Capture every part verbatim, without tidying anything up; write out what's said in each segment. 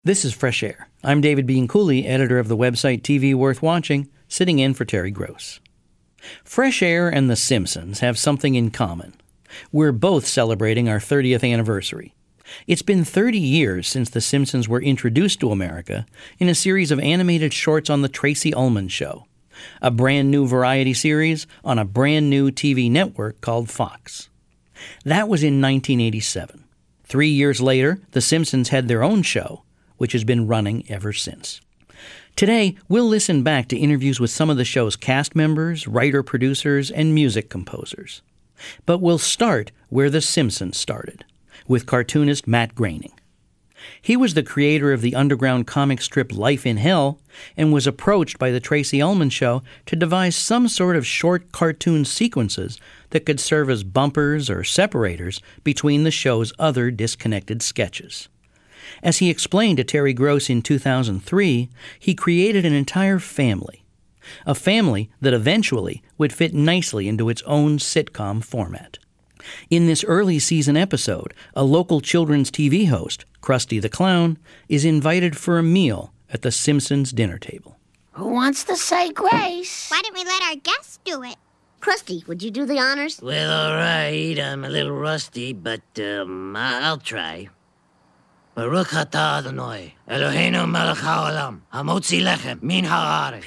This is Fresh Air. I'm David Bean Cooley, editor of the website T V Worth Watching, sitting in for Terry Gross. Fresh Air and The Simpsons have something in common. We're both celebrating our thirtieth anniversary. It's been thirty years since The Simpsons were introduced to America in a series of animated shorts on The Tracey Ullman Show, a brand new variety series on a brand new T V network called Fox. That was in nineteen eighty-seven. Three years later, The Simpsons had their own show, which has been running ever since. Today, we'll listen back to interviews with some of the show's cast members, writer-producers, and music composers. But we'll start where The Simpsons started, with cartoonist Matt Groening. He was the creator of the underground comic strip Life in Hell and was approached by the Tracey Ullman Show to devise some sort of short cartoon sequences that could serve as bumpers or separators between the show's other disconnected sketches. As he explained to Terry Gross in two thousand three, he created an entire family. A family that eventually would fit nicely into its own sitcom format. In this early season episode, a local children's T V host, Krusty the Clown, is invited for a meal at the Simpsons dinner table. Who wants to say grace? Why don't we let our guests do it? Krusty, would you do the honors? Well, all right. I'm a little rusty, but um, I- I'll try. Baruch atah Adonai, Eloheinu melech haolam, hamotzi lechem min haaretz.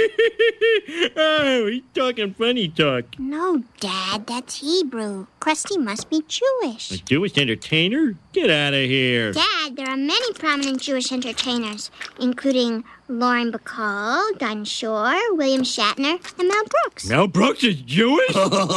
Oh, he's talking funny talk. No, Dad, that's Hebrew. Krusty must be Jewish. A Jewish entertainer? Get out of here. Dad, there are many prominent Jewish entertainers, including Lauren Bacall, Dinah Shore, William Shatner, and Mel Brooks. Mel Brooks is Jewish?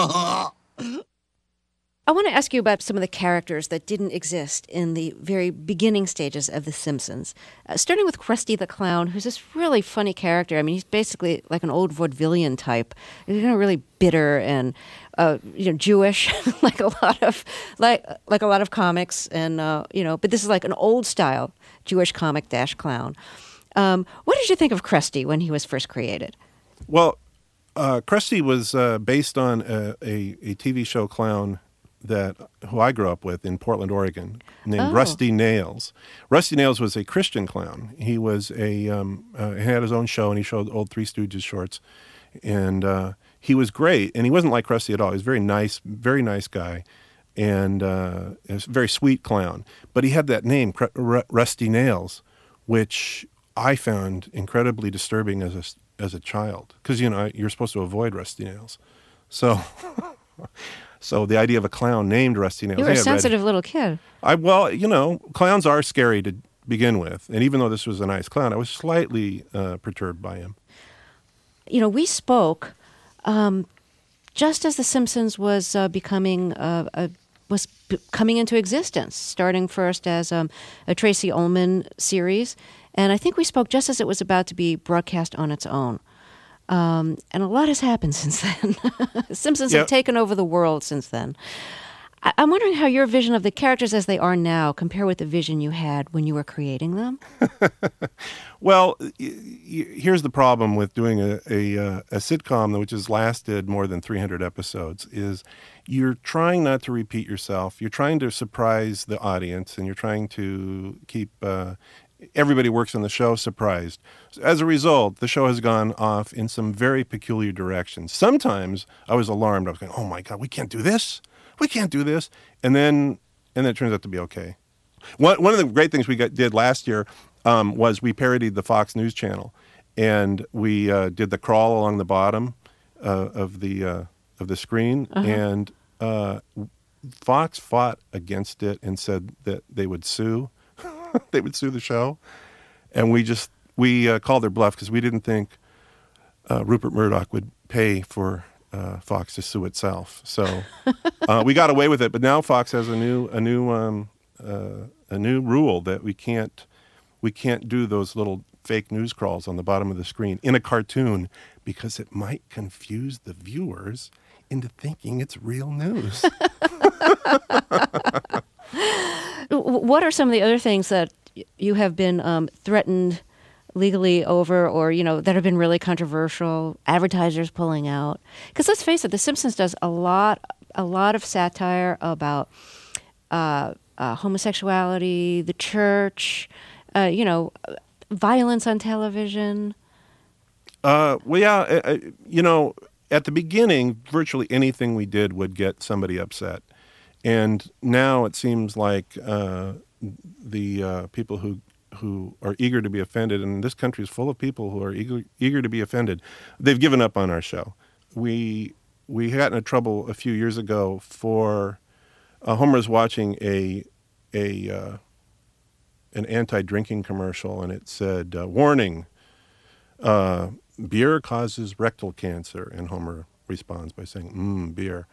I want to ask you about some of the characters that didn't exist in the very beginning stages of The Simpsons. Uh, starting with Krusty the Clown, who's this really funny character. I mean, he's basically like an old vaudevillian type. He's kind of really bitter and uh, you know Jewish, like a lot of like like a lot of comics, and uh, you know. But this is like an old style Jewish comic dash clown. Um, what did you think of Krusty when he was first created? Well, uh, Krusty was uh, based on a, a, a T V show clown that who I grew up with in Portland, Oregon, named Oh. Rusty Nails. Rusty Nails was a Christian clown. He was a um, uh, he had his own show, and he showed old Three Stooges shorts, and uh, he was great. And he wasn't like Krusty at all. He was very nice, very nice guy, and uh, a very sweet clown. But he had that name, Cr- R- Rusty Nails, which I found incredibly disturbing as a as a child, because you know you're supposed to avoid rusty nails, so. So the idea of a clown named Rusty Nails. You were a Hey, I read- sensitive little kid. I well, you know, clowns are scary to begin with, and even though this was a nice clown, I was slightly uh, perturbed by him. You know, we spoke um, just as The Simpsons was uh, becoming uh, a, was b- coming into existence, starting first as um, a Tracey Ullman series, and I think we spoke just as it was about to be broadcast on its own. Um, and a lot has happened since then. Simpsons Yeah. have taken over the world since then. I- I'm wondering how your vision of the characters as they are now compare with the vision you had when you were creating them. Well, y- y- here's the problem with doing a, a, uh, a sitcom which has lasted more than three hundred episodes is you're trying not to repeat yourself. You're trying to surprise the audience, and you're trying to keep uh, everybody works on the show surprised. As a result, the show has gone off in some very peculiar directions. Sometimes I was alarmed. I was going, oh my God, we can't do this. We can't do this. And then and then it turns out to be okay. One, one of the great things we got, did last year um, was we parodied the Fox News Channel. And we uh, did the crawl along the bottom uh, of the uh, of the screen. Uh-huh. And uh, Fox fought against it and said that they would sue. They would sue the show, and we just we uh, called their bluff because we didn't think uh, Rupert Murdoch would pay for uh, Fox to sue itself. So uh, we got away with it. But now Fox has a new a new um, uh, a new rule that we can't we can't do those little fake news crawls on the bottom of the screen in a cartoon because it might confuse the viewers into thinking it's real news. What are some of the other things that you have been um, threatened legally over, or you know, that have been really controversial? Advertisers pulling out, because let's face it, The Simpsons does a lot, a lot of satire about uh, uh, homosexuality, the church, uh, you know, violence on television? Uh, well, yeah, uh, you know, at the beginning, virtually anything we did would get somebody upset. And now it seems like uh, the uh, people who who are eager to be offended, and this country is full of people who are eager, eager to be offended, they've given up on our show. We we got into trouble a few years ago for uh, Homer was watching a a uh, an anti-drinking commercial, and it said, uh, "Warning, uh, beer causes rectal cancer," and Homer responds by saying, "Mmm, beer."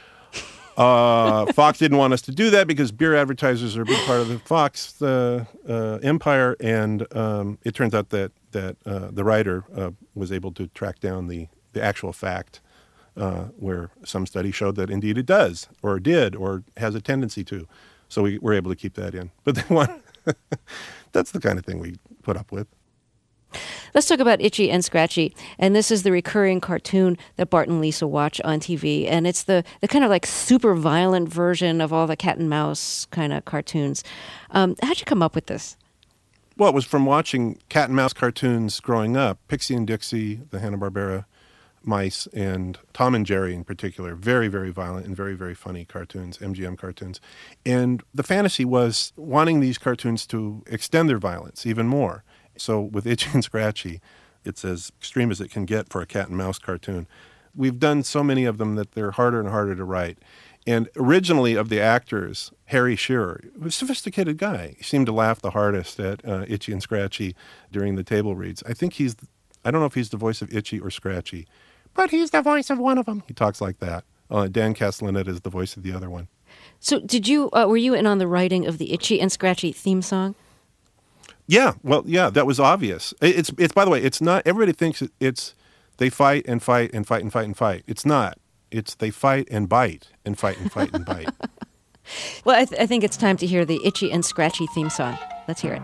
Uh, Fox didn't want us to do that because beer advertisers are a big part of the Fox uh, uh, empire, and um, it turns out that that uh, the writer uh, was able to track down the, the actual fact, uh, where some study showed that indeed it does, or did, or has a tendency to. So we were able to keep that in. But they want that's the kind of thing we put up with. Let's talk about Itchy and Scratchy. And this is the recurring cartoon that Bart and Lisa watch on T V. And it's the, the kind of like super violent version of all the cat and mouse kind of cartoons. Um, how'd you come up with this? Well, it was from watching cat and mouse cartoons growing up. Pixie and Dixie, the Hanna-Barbera mice, and Tom and Jerry in particular. Very, very violent and very, very funny cartoons, M G M cartoons. And the fantasy was wanting these cartoons to extend their violence even more. So with Itchy and Scratchy, it's as extreme as it can get for a cat and mouse cartoon. We've done so many of them that they're harder and harder to write. And originally of the actors, Harry Shearer, was a sophisticated guy. He seemed to laugh the hardest at uh, Itchy and Scratchy during the table reads. I think he's, I don't know if he's the voice of Itchy or Scratchy, but he's the voice of one of them. He talks like that. Uh, Dan Castellaneta is the voice of the other one. So did you, uh, were you in on the writing of the Itchy and Scratchy theme song? Yeah, well, yeah, that was obvious. It's, it's. By the way, it's not. Everybody thinks it's they fight and fight and fight and fight and fight. It's not. It's they fight and bite and fight and fight and bite. Well, I, th- I think it's time to hear the Itchy and Scratchy theme song. Let's hear it.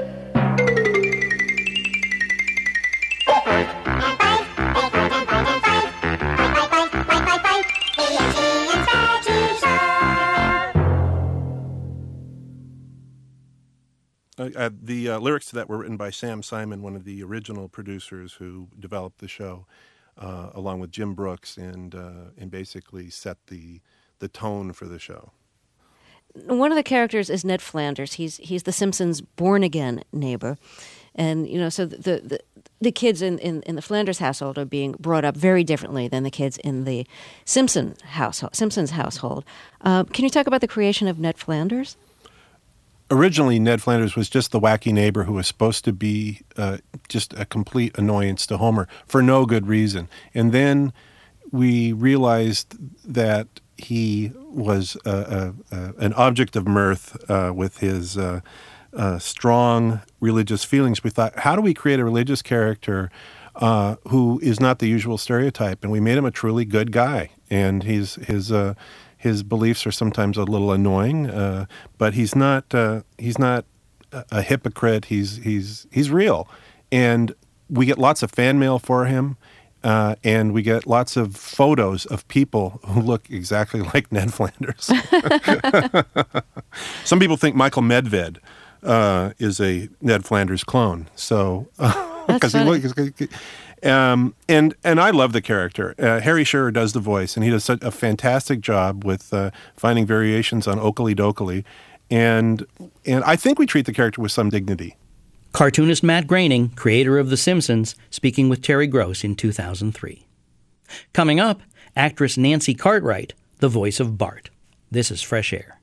Uh, uh, the uh, lyrics to that were written by Sam Simon, one of the original producers who developed the show, uh, along with Jim Brooks, and uh, and basically set the the tone for the show. One of the characters is Ned Flanders. He's he's the Simpsons' born-again neighbor. And, you know, so the the, the kids in, in, in the Flanders household are being brought up very differently than the kids in the Simpson household, Simpsons household. Uh, can you talk about the creation of Ned Flanders? Originally, Ned Flanders was just the wacky neighbor who was supposed to be uh, just a complete annoyance to Homer for no good reason. And then we realized that he was uh, uh, uh, an object of mirth uh, with his uh, uh, strong religious feelings. We thought, how do we create a religious character uh, who is not the usual stereotype? And we made him a truly good guy. And he's his... Uh, His beliefs are sometimes a little annoying, uh, but he's not. Uh, he's not a hypocrite. He's he's he's real, and we get lots of fan mail for him, uh, and we get lots of photos of people who look exactly like Ned Flanders. Some people think Michael Medved uh, is a Ned Flanders clone. So because he looks. Um, and and I love the character. Uh, Harry Shearer does the voice, and he does such a fantastic job with uh, finding variations on Oakley Dokley. And and I think we treat the character with some dignity. Cartoonist Matt Groening, creator of The Simpsons, speaking with Terry Gross in two thousand three. Coming up, actress Nancy Cartwright, the voice of Bart. This is Fresh Air.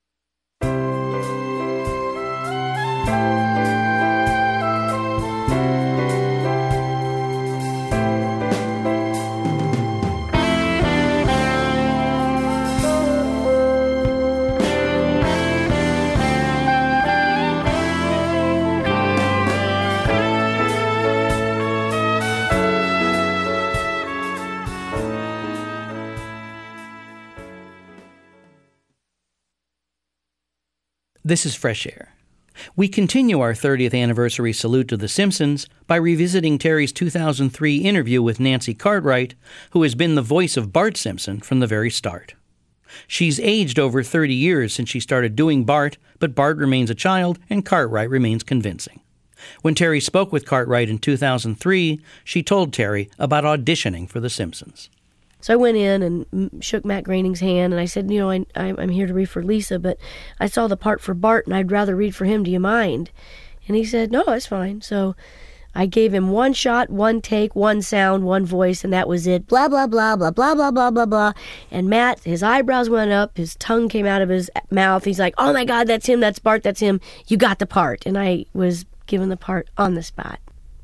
This is Fresh Air. We continue our thirtieth anniversary salute to The Simpsons by revisiting Terry's two thousand three interview with Nancy Cartwright, who has been the voice of Bart Simpson from the very start. She's aged over thirty years since she started doing Bart, but Bart remains a child and Cartwright remains convincing. When Terry spoke with Cartwright in two thousand three, she told Terry about auditioning for The Simpsons. So I went in and shook Matt Groening's hand, and I said, you know, I, I'm here to read for Lisa, but I saw the part for Bart, and I'd rather read for him. Do you mind? And he said, no, that's fine. So I gave him one shot, one take, one sound, one voice, and that was it. Blah, blah, blah, blah, blah, blah, blah, blah, blah. And Matt, his eyebrows went up, his tongue came out of his mouth. He's like, oh, my God, that's him, that's Bart, that's him. You got the part. And I was given the part on the spot.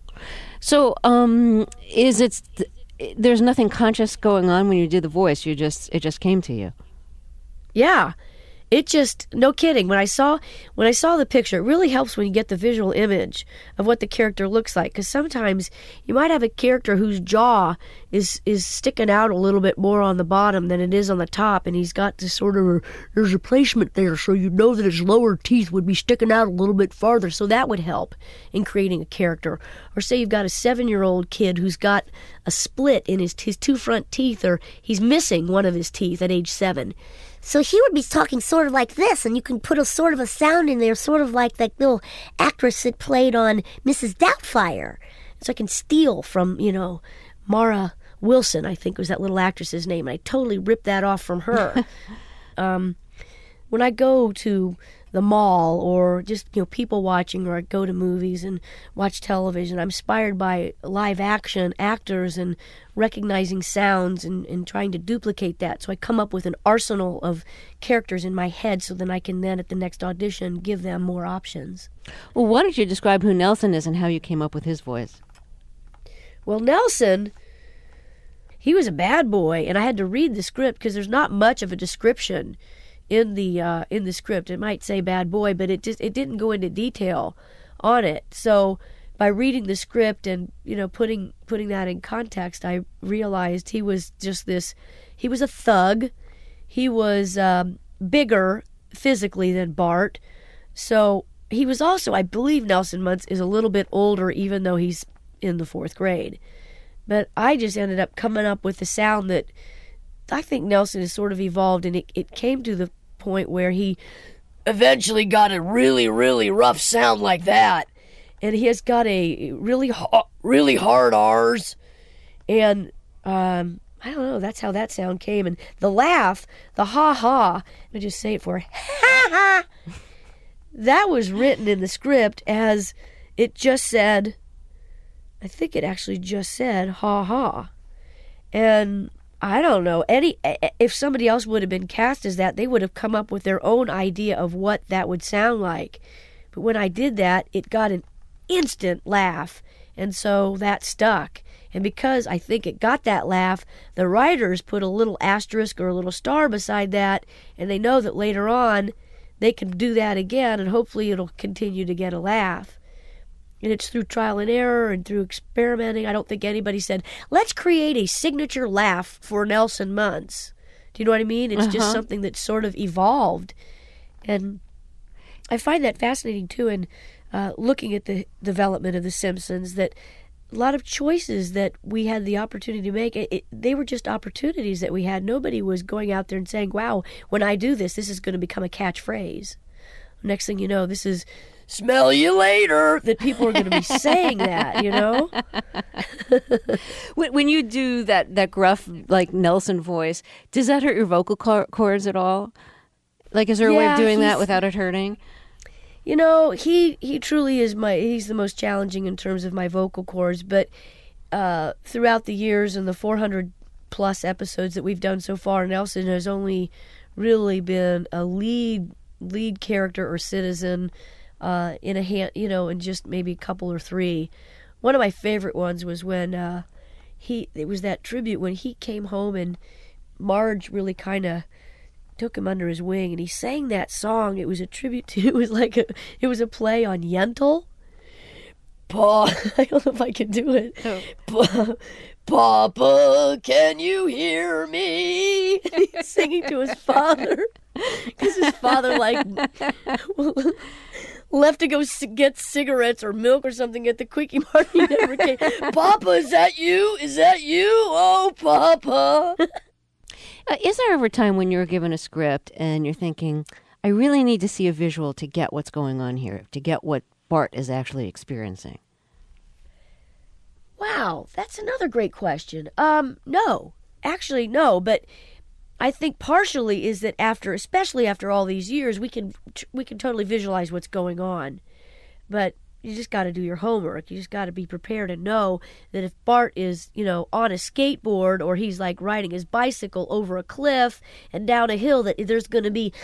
So um, is it... Th- there's nothing conscious going on when you do the voice. You just it just came to you. Yeah. It just, no kidding. When I saw when I saw the picture, it really helps when you get the visual image of what the character looks like. Because sometimes you might have a character whose jaw is is sticking out a little bit more on the bottom than it is on the top, and he's got this sort of a, there's a placement there, so you know that his lower teeth would be sticking out a little bit farther. So that would help in creating a character. Or say you've got a seven-year-old kid who's got a split in his his two front teeth, or he's missing one of his teeth at age seven. So he would be talking sort of like this, and you can put a sort of a sound in there, sort of like that little actress that played on Missus Doubtfire. So I can steal from, you know, Mara Wilson, I think was that little actress's name. I totally ripped that off from her. um, when I go to the mall or just, you know, people watching, or I go to movies and watch television, I'm inspired by live action actors and recognizing sounds and, and trying to duplicate that. So I come up with an arsenal of characters in my head so then I can then at the next audition give them more options. Well, why don't you describe who Nelson is and how you came up with his voice? Well, Nelson, he was a bad boy, and I had to read the script because there's not much of a description in the uh, in the script. It might say bad boy, but it just it didn't go into detail on it. So by reading the script and, you know, putting putting that in context, I realized he was just this. He was a thug. He was um, bigger physically than Bart. So he was also, I believe, Nelson Muntz is a little bit older, even though he's in the fourth grade. But I just ended up coming up with the sound that I think Nelson has sort of evolved, and it, it came to the point where he eventually got a really, really rough sound like that. And he has got a really, really hard R's. And um, I don't know, that's how that sound came. And the laugh, the ha-ha, let me just say it for her, ha-ha, that was written in the script as it just said, I think it actually just said ha-ha. And I don't know, any if somebody else would have been cast as that, they would have come up with their own idea of what that would sound like. But when I did that, it got an instant laugh, and so that stuck. And because I think it got that laugh, the writers put a little asterisk or a little star beside that, and they know that later on they can do that again, and hopefully it'll continue to get a laugh. And it's through trial and error and through experimenting. I don't think anybody said, let's create a signature laugh for Nelson Muntz. Do you know what I mean? It's uh-huh. just something that sort of evolved. And I find that fascinating, too, in uh, looking at the development of The Simpsons, that a lot of choices that we had the opportunity to make, it, it, they were just opportunities that we had. Nobody was going out there and saying, wow, when I do this, this is going to become a catchphrase. Next thing you know, this is smell you later, that people are going to be saying that, you know? when, when you do that, that gruff, like, Nelson voice, does that hurt your vocal cords at all? Like, is there a yeah, way of doing that without it hurting? You know, he, he truly is my, he's the most challenging in terms of my vocal cords, but uh, throughout the years and the four hundred plus episodes that we've done so far, Nelson has only really been a lead lead character or citizen uh, in a hand, you know, in just maybe a couple or three. One of my favorite ones was when uh, he, it was that tribute when he came home and Marge really kind of took him under his wing and he sang that song. It was a tribute to, it was like a, it was a play on Yentl. Pa, I don't know if I can do it. Oh. Pa, Papa, can you hear me? He's singing to his father because his father, like, left to go get cigarettes or milk or something at the Quickie Mart. He never came. Papa, is that you? Is that you? Oh, Papa. Uh, is there ever a time when you're given a script and you're thinking, I really need to see a visual to get what's going on here, to get what Bart is actually experiencing? Wow, that's another great question. Um, no, actually, no, but I think partially is that after, especially after all these years, we can we can totally visualize what's going on, but you just got to do your homework. You just got to be prepared and know that if Bart is, you know, on a skateboard or he's like riding his bicycle over a cliff and down a hill, that there's going to be,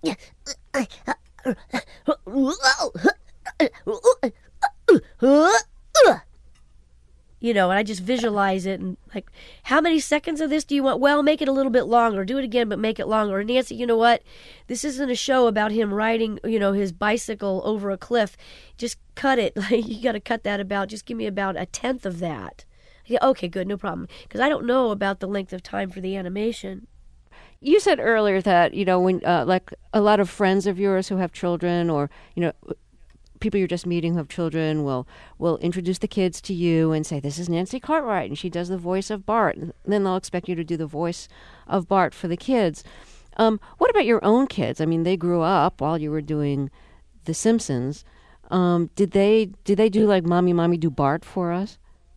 you know, and I just visualize it and like, how many seconds of this do you want? Well, make it a little bit longer. Do it again, but make it longer. Nancy, you know what? This isn't a show about him riding, you know, his bicycle over a cliff. Just cut it. Like, you got to cut that about, just give me about a tenth of that. Yeah, okay, good, no problem. Because I don't know about the length of time for the animation. You said earlier that, you know, when uh, like a lot of friends of yours who have children, or, you know, people you're just meeting who have children will will introduce the kids to you and say, this is Nancy Cartwright, and she does the voice of Bart. And then they'll expect you to do the voice of Bart for the kids. Um, what about your own kids? I mean, they grew up while you were doing The Simpsons. Um, did they did they do like, Mommy, Mommy, do Bart for us?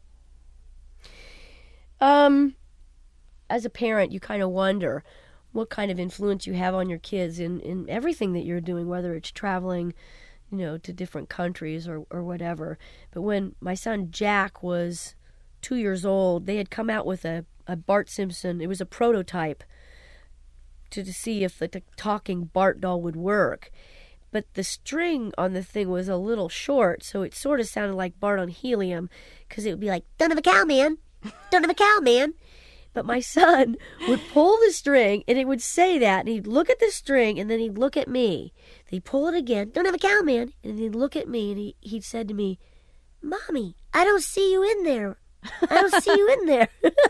Um, as a parent, you kind of wonder what kind of influence you have on your kids in, in everything that you're doing, whether it's traveling, you know, to different countries or, or whatever. But when my son Jack was two years old, they had come out with a, a Bart Simpson. It was a prototype to, to see if the, the talking Bart doll would work. But the string on the thing was a little short, so it sort of sounded like Bart on helium, because it would be like, "Don't have a cow, man. Don't have a cow, man." But my son would pull the string, and it would say that, and he'd look at the string, and then he'd look at me. He'd pull it again, "Don't have a cow, man." And he'd look at me, and he, he'd said to me, "Mommy, I don't see you in there. I don't see you in there."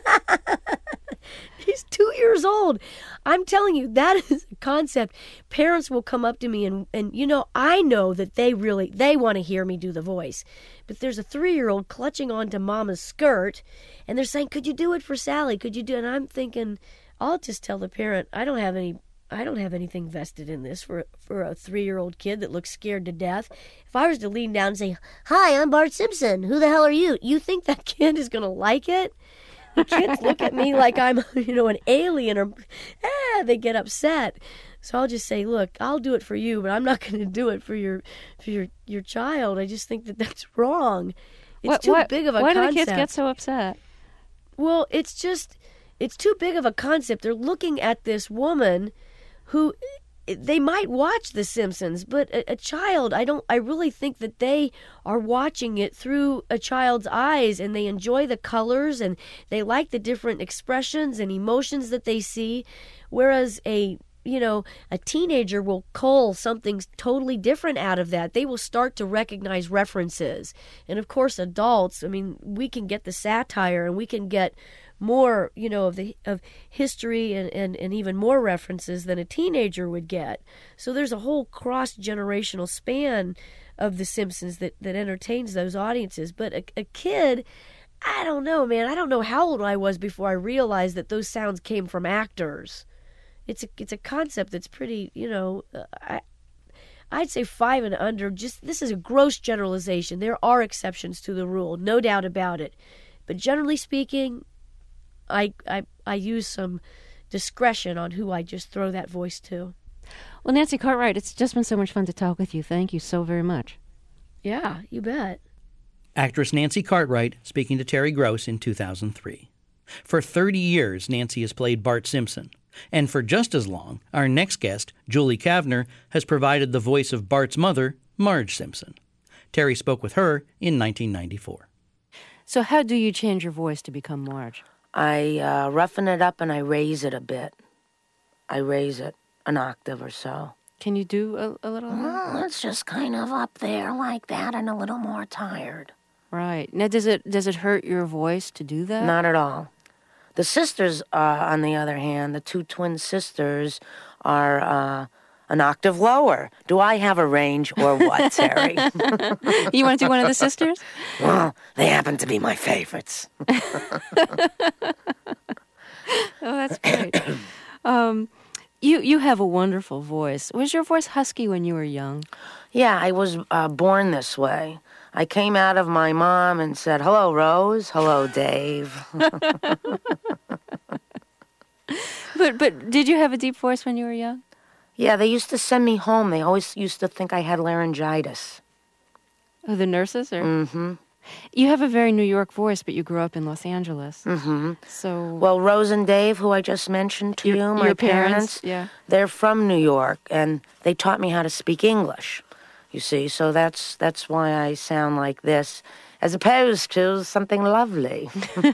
He's two years old. I'm telling you, that is a concept. Parents will come up to me, and, and you know, I know that they really, they want to hear me do the voice. But there's a three-year-old clutching onto Mama's skirt, and they're saying, "Could you do it for Sally? Could you do it?" And I'm thinking, I'll just tell the parent, I don't have any I don't have anything vested in this for for a three-year-old kid that looks scared to death. If I was to lean down and say, "Hi, I'm Bart Simpson. Who the hell are you?" You think that kid is going to like it? The kids look at me like I'm, you know, an alien, or ah, they get upset. So I'll just say, "Look, I'll do it for you, but I'm not going to do it for your for your, your child. I just think that that's wrong. It's what, too what, big of a why concept." Why do the kids get so upset? Well, it's just, it's too big of a concept. They're looking at this woman who, they might watch The Simpsons, but a, a child, I don't, I really think that they are watching it through a child's eyes, and they enjoy the colors, and they like the different expressions and emotions that they see, whereas a, you know, a teenager will cull something totally different out of that. They will start to recognize references. And of course, adults, I mean, we can get the satire, and we can get more, you know, of the of history and, and, and even more references than a teenager would get. So there's a whole cross-generational span of The Simpsons that, that entertains those audiences. But a, a kid, I don't know, man. I don't know how old I was before I realized that those sounds came from actors. It's a, it's a concept that's pretty, you know, uh, I, I'd say five and under. Just, this is a gross generalization. There are exceptions to the rule, no doubt about it. But generally speaking, I, I I use some discretion on who I just throw that voice to. Well, Nancy Cartwright, it's just been so much fun to talk with you. Thank you so very much. Yeah, you bet. Actress Nancy Cartwright speaking to Terry Gross in two thousand three. For thirty years, Nancy has played Bart Simpson. And for just as long, our next guest, Julie Kavner, has provided the voice of Bart's mother, Marge Simpson. Terry spoke with her in nineteen ninety-four. So how do you change your voice to become Marge? I uh, roughen it up and I raise it a bit. I raise it an octave or so. Can you do a, a little? Well, it's just kind of up there like that and a little more tired. Right. Now, does it does it hurt your voice to do that? Not at all. The sisters, uh, on the other hand, the two twin sisters, are uh, an octave lower. Do I have a range or what, Terry? You want to do one of the sisters? Well, they happen to be my favorites. Oh, that's great. um, you you have a wonderful voice. Was your voice husky when you were young? Yeah, I was uh, born this way. I came out of my mom and said, "Hello, Rose. Hello, Dave." But but did you have a deep voice when you were young? Yeah, they used to send me home. They always used to think I had laryngitis. Oh, the nurses? Or? Mm-hmm. You have a very New York voice, but you grew up in Los Angeles. Mm-hmm. So, well, Rose and Dave, who I just mentioned to your, you, my your parents, parents, yeah, they're from New York, and they taught me how to speak English. You see, so that's that's why I sound like this, as opposed to something lovely.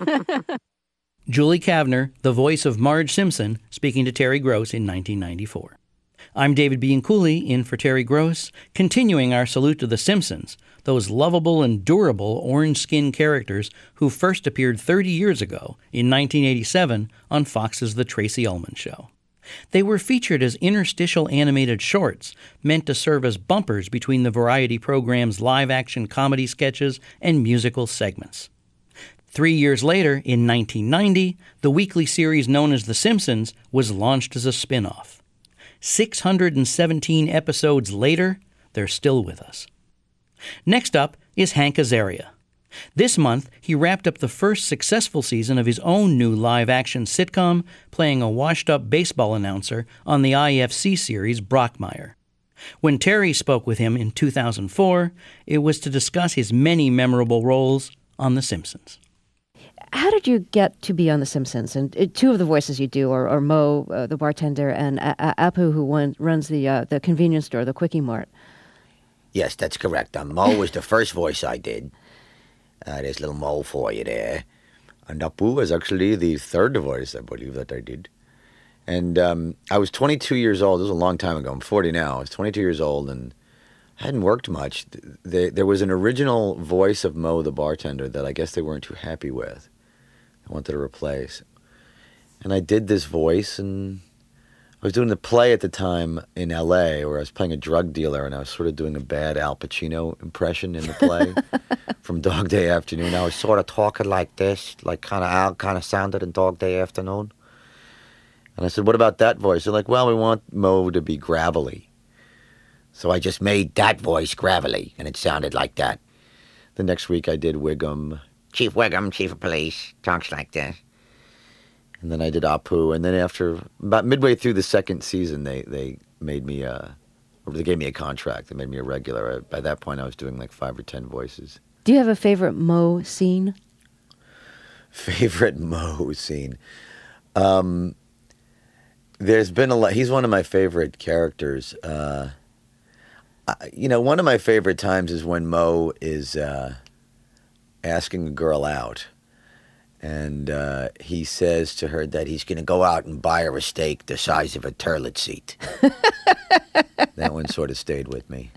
Julie Kavner, the voice of Marge Simpson, speaking to Terry Gross in nineteen ninety-four. I'm David Bianculli, in for Terry Gross, continuing our salute to the Simpsons, those lovable and durable orange-skinned characters who first appeared thirty years ago, in nineteen eighty-seven, on Fox's The Tracy Ullman Show. They were featured as interstitial animated shorts, meant to serve as bumpers between the variety program's live-action comedy sketches and musical segments. Three years later, in nineteen ninety, the weekly series known as The Simpsons was launched as a spin-off. six hundred seventeen episodes later, they're still with us. Next up is Hank Azaria. This month, he wrapped up the first successful season of his own new live-action sitcom, playing a washed-up baseball announcer on the I F C series Brockmire. When Terry spoke with him in two thousand four, it was to discuss his many memorable roles on The Simpsons. How did you get to be on The Simpsons? And uh, two of the voices you do are, are Mo, uh, the bartender, and A- A- Apu, who won, runs the uh, the convenience store, the Quickie Mart. Yes, that's correct. Um, Mo was the first voice I did. Uh, there's little Mo for you there. And Apu was actually the third voice, I believe, that I did. And um, I was twenty-two years old. This was a long time ago. I'm forty now. I was twenty-two years old, and I hadn't worked much. There, there was an original voice of Mo, the bartender, that I guess they weren't too happy with. I wanted to replace. And I did this voice, and I was doing the play at the time in L A where I was playing a drug dealer, and I was sort of doing a bad Al Pacino impression in the play from Dog Day Afternoon. I was sort of talking like this, like kind of Al kind of sounded in Dog Day Afternoon. And I said, what about that voice? They're like, well, we want Mo to be gravelly. So I just made that voice gravelly, and it sounded like that. The next week I did Wiggum. Chief Wiggum, Chief of Police, talks like this. And then I did Apu. And then after, about midway through the second season, they, they made me, uh, or they gave me a contract. They made me a regular. By that point, I was doing like five or ten voices. Do you have a favorite Mo scene? Favorite Mo scene? Um, there's been a lot. He's one of my favorite characters. Uh, I, you know, one of my favorite times is when Mo is uh, asking a girl out. And uh, he says to her that he's going to go out and buy her a steak the size of a toilet seat. That one sort of stayed with me.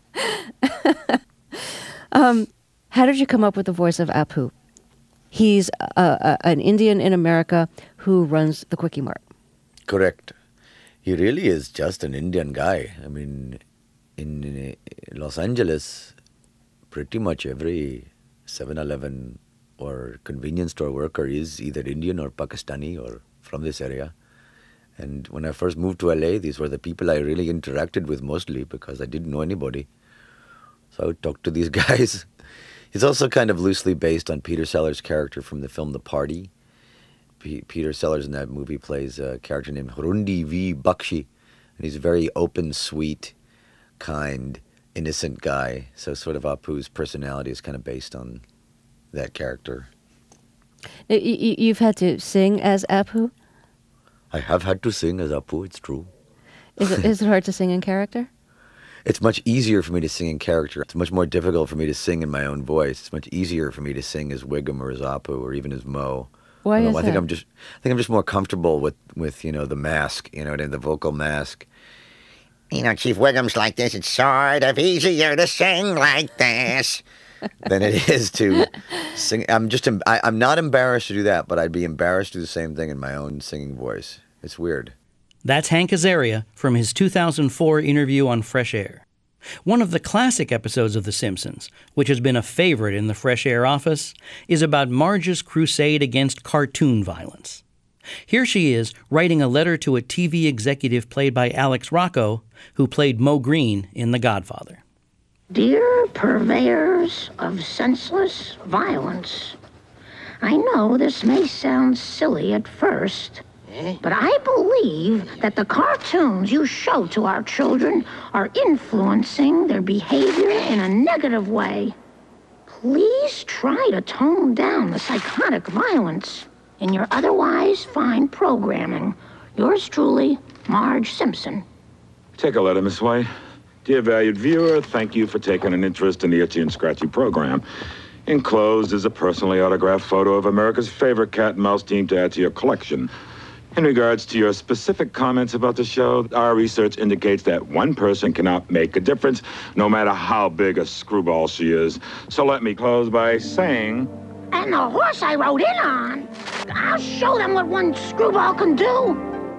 um, how did you come up with the voice of Apu? He's a, a, an Indian in America who runs the Quickie Mart. Correct. He really is just an Indian guy. I mean, in uh, Los Angeles, pretty much every seven eleven or convenience store worker is either Indian or Pakistani or from this area. And when I first moved to L A, these were the people I really interacted with mostly because I didn't know anybody. So I would talk to these guys. He's also kind of loosely based on Peter Sellers' character from the film The Party. P- Peter Sellers in that movie plays a character named Hurundi V. Bakshi. And he's a very open, sweet, kind, innocent guy. So sort of Apu's personality is kind of based on that character. Y- y- you've had to sing as Apu? I have had to sing as Apu, it's true. Is it, is it hard to sing in character? It's much easier for me to sing in character. It's much more difficult for me to sing in my own voice. It's much easier for me to sing as Wiggum or as Apu or even as Mo. Why I is I think that? I'm just I think I'm just more comfortable with, with you know, the mask, you know, and the vocal mask. You know, Chief Wiggum's like this. It's sort of easier to sing like this than it is to sing. I'm just, I, I'm not embarrassed to do that, but I'd be embarrassed to do the same thing in my own singing voice. It's weird. That's Hank Azaria from his two thousand four interview on Fresh Air. One of the classic episodes of The Simpsons, which has been a favorite in the Fresh Air office, is about Marge's crusade against cartoon violence. Here she is, writing a letter to a T V executive played by Alex Rocco, who played Moe Green in The Godfather. Dear purveyors of senseless violence, I know this may sound silly at first, but I believe that the cartoons you show to our children are influencing their behavior in a negative way. Please try to tone down the psychotic violence in your otherwise fine programming. Yours truly, Marge Simpson. Take a letter, Miss White. Dear valued viewer, thank you for taking an interest in the Itchy and Scratchy program. Enclosed is a personally autographed photo of America's favorite cat and mouse team to add to your collection. In regards to your specific comments about the show, our research indicates that one person cannot make a difference, no matter how big a screwball she is. So let me close by saying... And the horse I rode in on, I'll show them what one screwball can do.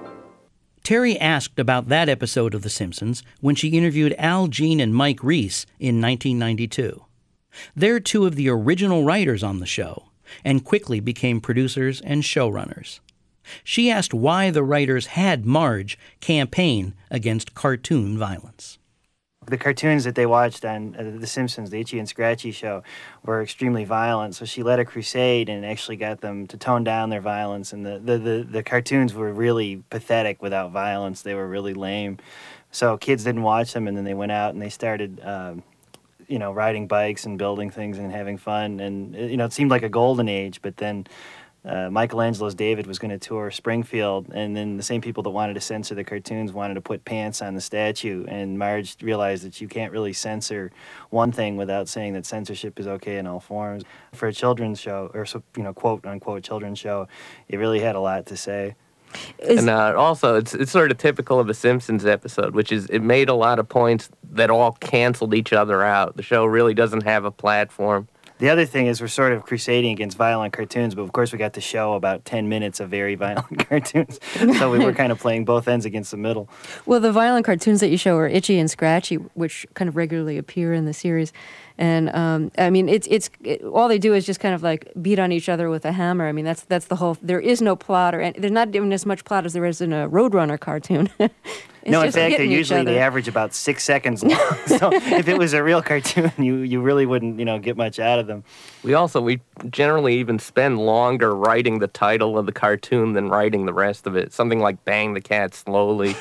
Terry asked about that episode of The Simpsons when she interviewed Al Jean and Mike Reiss in nineteen ninety-two. They're two of the original writers on the show, and quickly became producers and showrunners. She asked why the writers had Marge campaign against cartoon violence. The cartoons that they watched on uh, The Simpsons, the Itchy and Scratchy show, were extremely violent, so she led a crusade and actually got them to tone down their violence. And the, the, the, the cartoons were really pathetic without violence. They were really lame. So kids didn't watch them, and then they went out and they started, um, you know, riding bikes and building things and having fun. And, you know, it seemed like a golden age, but then... Uh, Michelangelo's David was going to tour Springfield, and then the same people that wanted to censor the cartoons wanted to put pants on the statue, and Marge realized that you can't really censor one thing without saying that censorship is okay in all forms. For a children's show, or, you know, quote-unquote children's show, it really had a lot to say. And uh, also, it's it's sort of typical of a Simpsons episode, which is it made a lot of points that all canceled each other out. The show really doesn't have a platform. The other thing is we're sort of crusading against violent cartoons, but of course we got to show about ten minutes of very violent cartoons. So we were kind of playing both ends against the middle. Well, the violent cartoons that you show are Itchy and Scratchy, which kind of regularly appear in the series. And um, I mean, it's it's it, all they do is just kind of like beat on each other with a hammer. I mean, that's that's the whole. There is no plot, or any, there's not even as much plot as there is in a Roadrunner cartoon. No, in fact, they usually they average about six seconds long. So if it was a real cartoon, you you really wouldn't you know get much out of them. We also we generally even spend longer writing the title of the cartoon than writing the rest of it. Something like "Bang the Cat Slowly."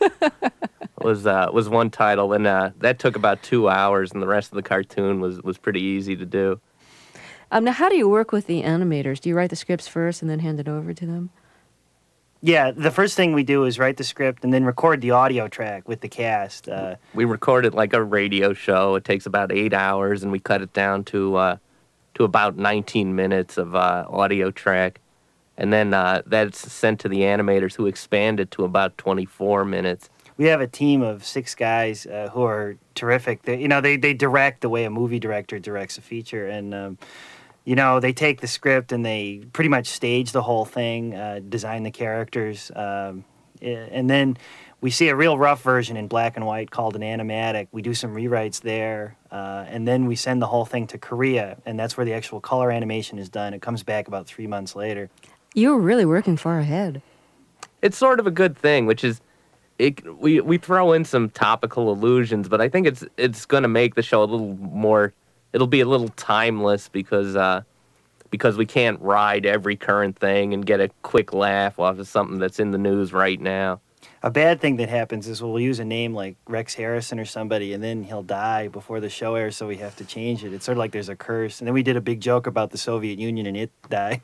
was uh, was one title, and uh, that took about two hours, and the rest of the cartoon was, was pretty easy to do. Um, now, how do you work with the animators? Do you write the scripts first and then hand it over to them? Yeah, the first thing we do is write the script and then record the audio track with the cast. Uh, we record it like a radio show. It takes about eight hours, and we cut it down to uh, to about nineteen minutes of uh, audio track. And then uh, that's sent to the animators, who expand it to about twenty-four minutes. We have a team of six guys uh, who are terrific. They, you know, they, they direct the way a movie director directs a feature. And, um, you know, they take the script and they pretty much stage the whole thing, uh, design the characters. Um, and then we see a real rough version in black and white called an animatic. We do some rewrites there. Uh, and then we send the whole thing to Korea. And that's where the actual color animation is done. It comes back about three months later. You were really working far ahead. It's sort of a good thing, which is... It, we we throw in some topical allusions, but I think it's it's going to make the show a little more. It'll be a little timeless because uh, because we can't ride every current thing and get a quick laugh off of something that's in the news right now. A bad thing that happens is we'll use a name like Rex Harrison or somebody, and then he'll die before the show airs, so we have to change it. It's sort of like there's a curse. And then we did a big joke about the Soviet Union and it died.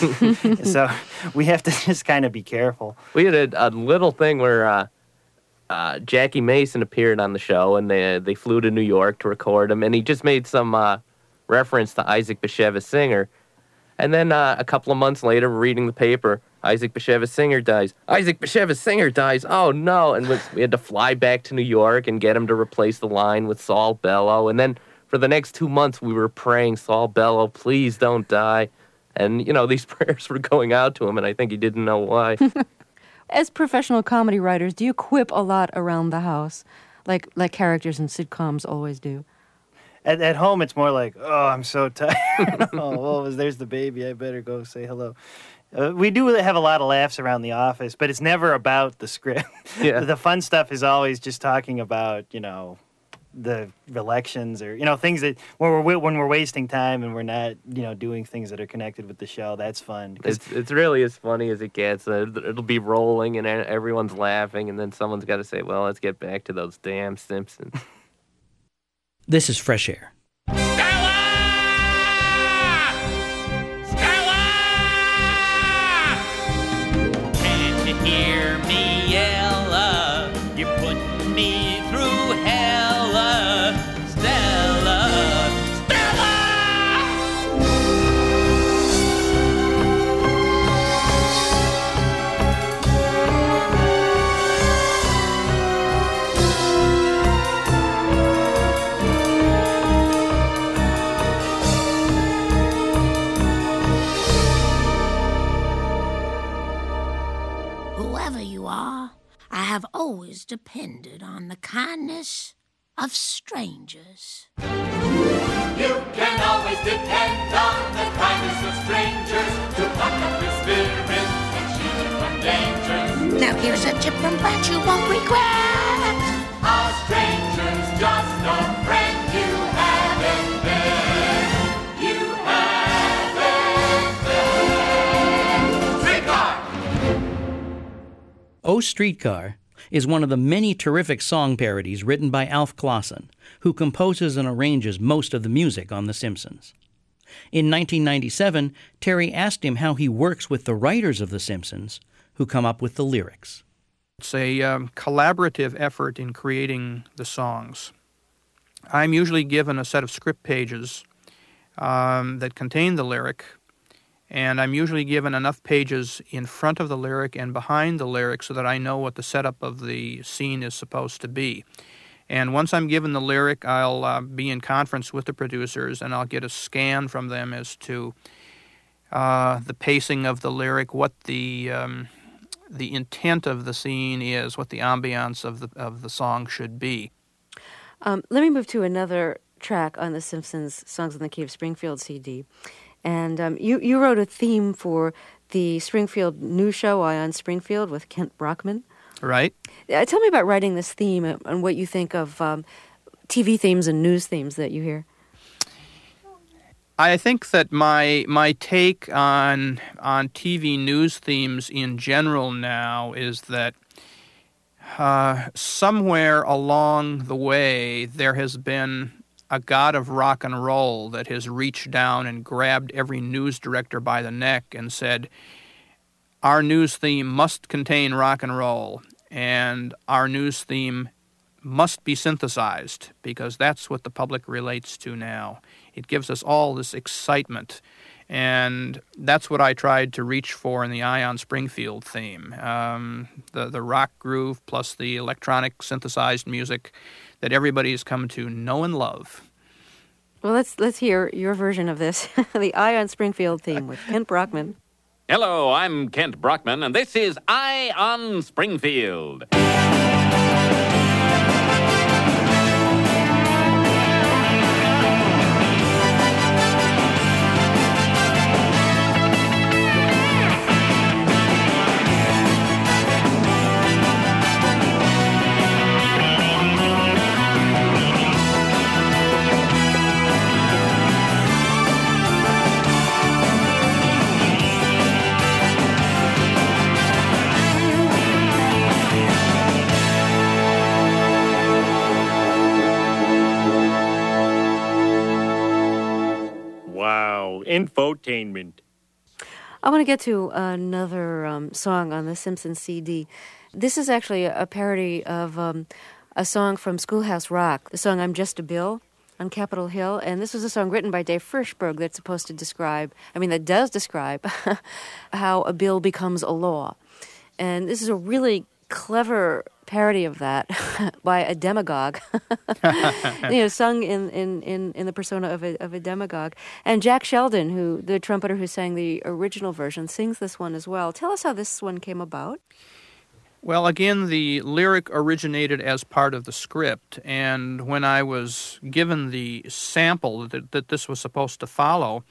So we have to just kind of be careful. We had a, a little thing where uh, uh, Jackie Mason appeared on the show, and they they flew to New York to record him, and he just made some uh, reference to Isaac Bashevis Singer. And then uh, a couple of months later, we're reading the paper, Isaac Bashevis Singer dies. Isaac Bashevis Singer dies. Oh, no. And was, we had to fly back to New York and get him to replace the line with Saul Bellow. And then for the next two months, we were praying, Saul Bellow, please don't die. And, you know, these prayers were going out to him, and I think he didn't know why. As professional comedy writers, do you quip a lot around the house, like like characters in sitcoms always do? At, at home, it's more like, oh, I'm so tired. oh, well, there's the baby. I better go say hello. Uh, we do have a lot of laughs around the office, but it's never about the script. Yeah. The fun stuff is always just talking about, you know, the elections or, you know, things that when we're when we're wasting time and we're not, you know, doing things that are connected with the show. That's fun. 'Cause It's it's really as funny as it gets. Uh, it'll be rolling and e- everyone's laughing, and then someone's got to say, "Well, let's get back to those damn Simpsons." This is Fresh Air. Hear me yell, uh, you're putting me through hell, uh, Stella, Stella! Whoever you are, I have always depended on the kindness of strangers. You can always depend on the kindness of strangers to pluck up your spirit and shield you from dangers. Now here's a tip from Bat you won't regret. A stranger's just a friend you haven't been. You haven't been. Streetcar! Oh Streetcar is one of the many terrific song parodies written by Alf Clausen, who composes and arranges most of the music on The Simpsons. In nineteen ninety-seven, Terry asked him how he works with the writers of The Simpsons, who come up with the lyrics. It's a um, collaborative effort in creating the songs. I'm usually given a set of script pages um, that contain the lyric, and I'm usually given enough pages in front of the lyric and behind the lyric so that I know what the setup of the scene is supposed to be. And once I'm given the lyric, I'll uh, be in conference with the producers, and I'll get a scan from them as to uh, the pacing of the lyric, what the um, the intent of the scene is, what the ambiance of the of the song should be. Um, let me move to another track on The Simpsons Songs in the Key of Springfield C D. And um, you, you wrote a theme for the Springfield news show, Eye on Springfield, with Kent Brockman. Right. Uh, tell me about writing this theme and, and what you think of um, T V themes and news themes that you hear. I think that my my take on on T V news themes in general now is that uh, somewhere along the way there has been a god of rock and roll that has reached down and grabbed every news director by the neck and said, our news theme must contain rock and roll, and our news theme must be synthesized, because that's what the public relates to now. It gives us all this excitement, and that's what I tried to reach for in the Eye on Springfield theme. Um, the, the rock groove plus the electronic synthesized music that everybody has come to know and love. Well, let's let's hear your version of this, the Eye on Springfield theme with Kent Brockman. Hello, I'm Kent Brockman, and this is Eye on Springfield. Wow, infotainment. I want to get to another um, song on the Simpsons C D. This is actually a parody of um, a song from Schoolhouse Rock, the song I'm Just a Bill on Capitol Hill. And this was a song written by Dave Frishberg that's supposed to describe, I mean, that does describe how a bill becomes a law. And this is a really clever parody of that by a demagogue, you know, sung in, in, in, in the persona of a, of a demagogue. And Jack Sheldon, who the trumpeter who sang the original version, sings this one as well. Tell us how this one came about. Well, again, the lyric originated as part of the script, and when I was given the sample that, that this was supposed to follow,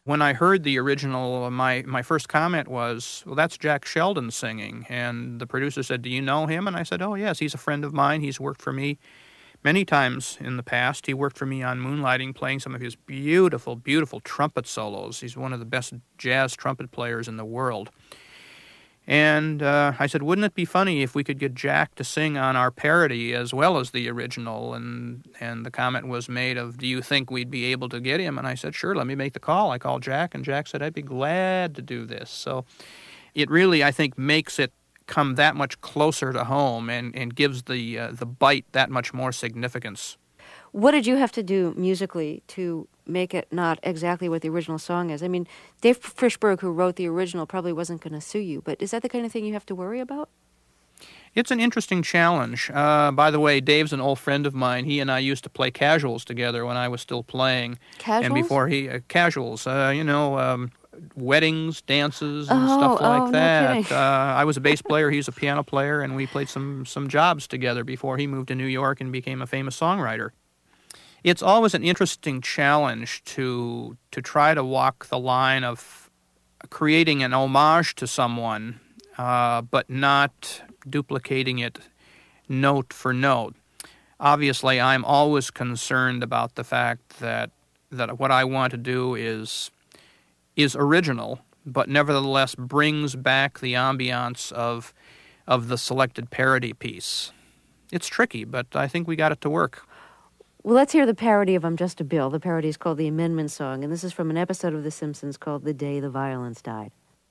When I heard the original, my, my first comment was, well, that's Jack Sheldon singing. And the producer said, do you know him? And I said, oh, yes, he's a friend of mine. He's worked for me many times in the past. He worked for me on Moonlighting, playing some of his beautiful, beautiful trumpet solos. He's one of the best jazz trumpet players in the world. And uh, I said, wouldn't it be funny if we could get Jack to sing on our parody as well as the original? And and the comment was made of, do you think we'd be able to get him? And I said, sure, let me make the call. I called Jack, and Jack said, I'd be glad to do this. So it really, I think, makes it come that much closer to home and, and gives the uh, the bite that much more significance. What did you have to do musically to make it not exactly what the original song is? I mean, Dave Frishberg, who wrote the original, probably wasn't going to sue you, but is that the kind of thing you have to worry about? It's an interesting challenge. Uh, by the way, Dave's an old friend of mine. He and I used to play casuals together when I was still playing. Casuals? And before he... Uh, casuals, uh, you know... Um, weddings, dances, and oh, stuff like oh, that. No uh, I was a bass player, he was a piano player, and we played some, some jobs together before he moved to New York and became a famous songwriter. It's always an interesting challenge to to try to walk the line of creating an homage to someone, uh, but not duplicating it note for note. Obviously, I'm always concerned about the fact that that what I want to do is is original, but nevertheless brings back the ambiance of of the selected parody piece. It's tricky, but I think we got it to work. Well, let's hear the parody of I'm Just a Bill. The parody is called the Amendment Song, and this is from an episode of The Simpsons called The Day the Violence Died.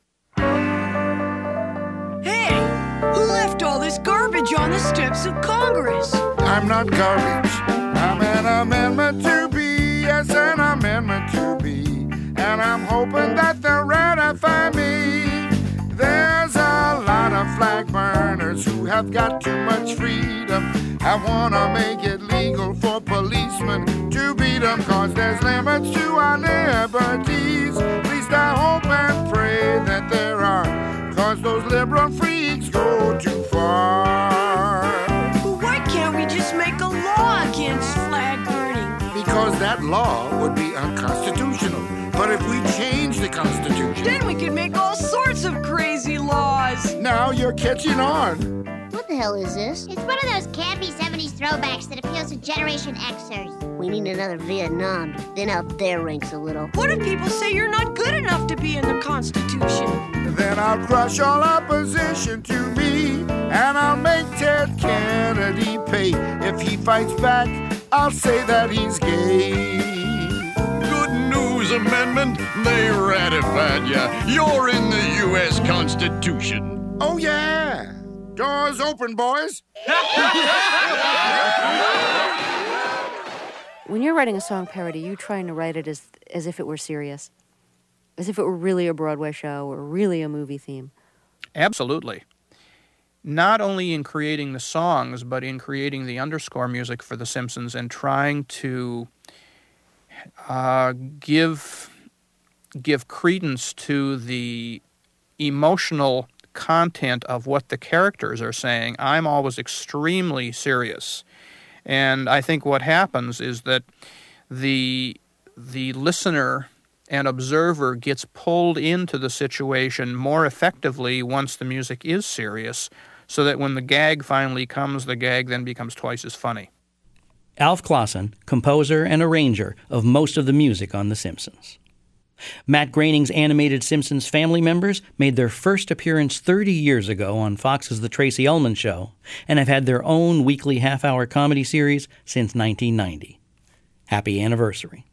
Hey, who left all this garbage on the steps of Congress? I'm not garbage. I'm an amendment to be. Yes, an amendment to be. And I'm hoping that they'll ratify me. There's a lot of flag burners who have got too much freedom. I wanna make it legal for policemen to beat them, cause there's limits to our liberties. At least I hope and pray that there are, cause those liberal freaks go too far. Well, why can't we just make a law against flag burning? Because that law would be unconstitutional. But if we change the Constitution, then we could make all sorts of crazy laws. Now you're catching on. What the hell is this? It's one of those campy seventies throwbacks that appeals to Generation Xers. We need another Vietnam to thin out their ranks a little. What if people say you're not good enough to be in the Constitution? Then I'll crush all opposition to me, and I'll make Ted Kennedy pay. If he fights back, I'll say that he's gay. Amendment, they ratified ya. You're in the U S Constitution. Oh, yeah. Doors open, boys. When you're writing a song parody, you're trying to write it as as if it were serious, as if it were really a Broadway show or really a movie theme. Absolutely. Not only in creating the songs, but in creating the underscore music for The Simpsons and trying to Uh, give give credence to the emotional content of what the characters are saying. I'm always extremely serious, and I think what happens is that the the listener and observer gets pulled into the situation more effectively once the music is serious, so that when the gag finally comes, the gag then becomes twice as funny. Alf Clausen, composer and arranger of most of the music on The Simpsons. Matt Groening's animated Simpsons family members made their first appearance thirty years ago on Fox's The Tracy Ullman Show and have had their own weekly half-hour comedy series since nineteen ninety. Happy anniversary.